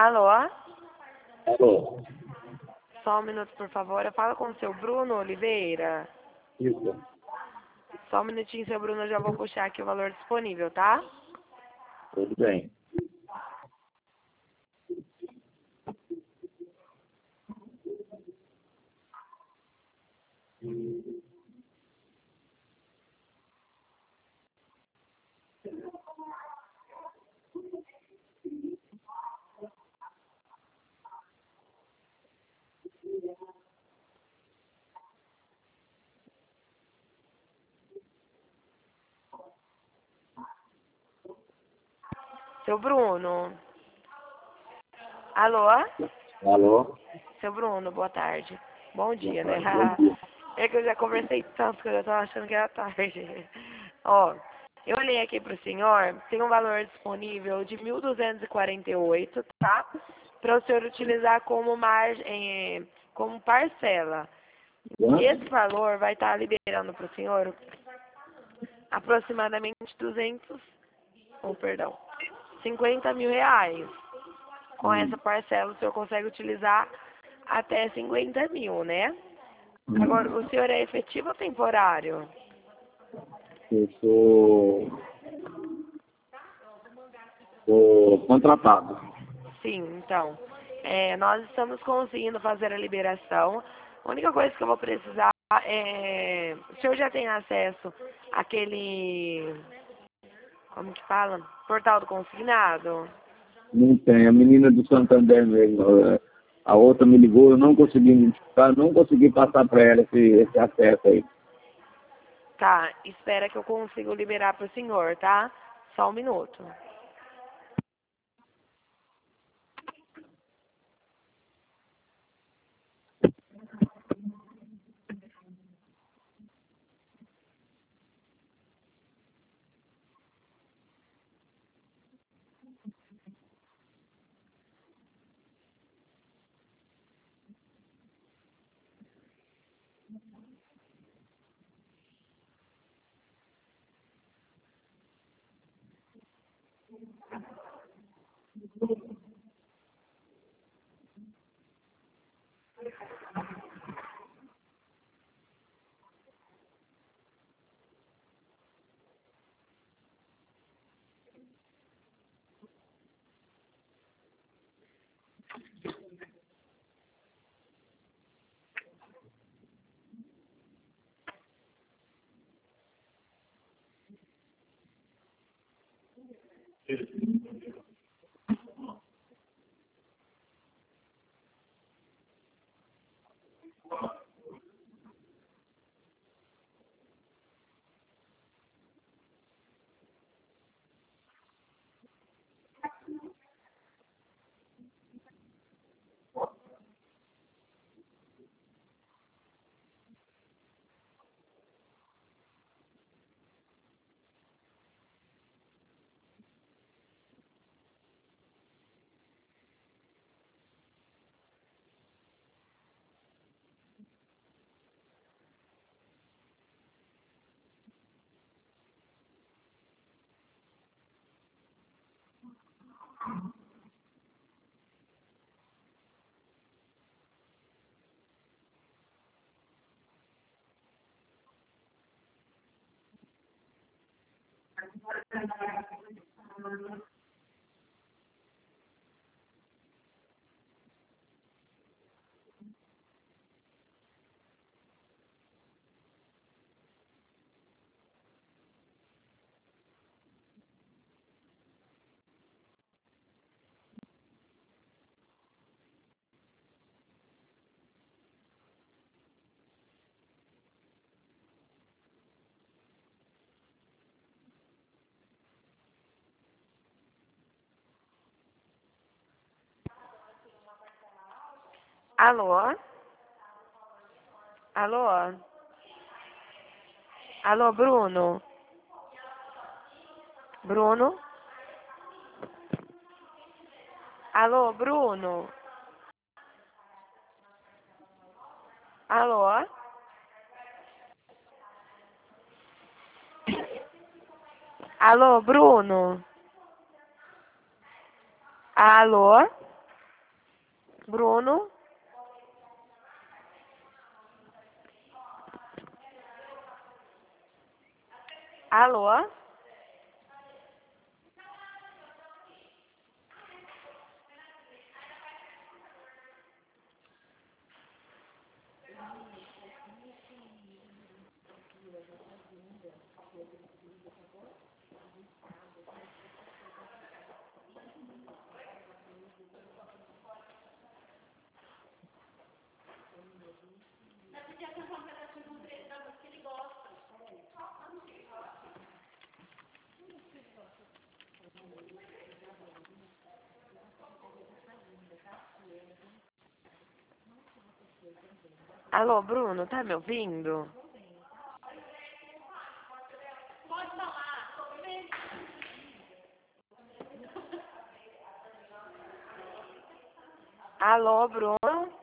Alô? Alô? Só um minuto, por favor. Eu falo com o seu Bruno Oliveira. Isso. Só um minutinho, seu Bruno. Eu já vou puxar aqui o valor disponível, tá? Tudo bem. Seu Bruno. Alô? Alô? Seu Bruno, boa tarde. Bom Boa dia, né? tarde. Bom dia. É que eu já conversei tanto que eu já tava achando que era tarde. Ó, eu olhei aqui pro senhor, tem um valor disponível de 1.248, tá? Para o senhor utilizar como margem, como parcela. Esse Quanto? valor vai estar liberando para o senhor aproximadamente 50 mil reais. Com essa parcela o senhor consegue utilizar até 50 mil, né? Agora, o senhor é efetivo ou temporário? Eu sou contratado. Sim, então. Nós estamos conseguindo fazer a liberação. A única coisa que eu vou precisar é. O senhor já tem acesso àquele. Como que fala? Portal do consignado? Não tem. A menina do Santander mesmo, a outra me ligou, eu não consegui identificar, não consegui passar para ela esse acesso aí. Tá, espera que eu consigo liberar para o senhor, tá? Só um minuto. Alô? Alô? Alô, Bruno? Bruno? Alô, Bruno? Alô? Alô, Bruno? Alô? Bruno? Alô? Alô, Bruno, tá me ouvindo? Alô, Bruno?